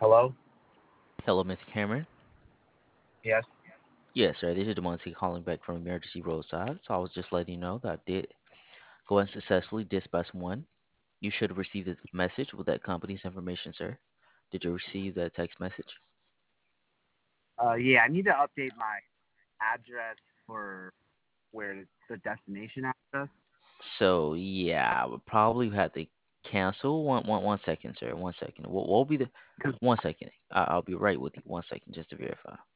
Hello? Hello, Mr. Cameron. Yes. Yes, sir. This is Demonte calling back from Emergency Roadside. So I was just letting you know that I did go and successfully dispatch one. You should have received a message with that company's information, sir. Did you receive that text message? Yeah, I need to update my address for where the destination address. So yeah, I would probably have to cancel. One second, sir. 1 second. What will be the? Because 1 second. I'll be right with you. 1 second, just to verify.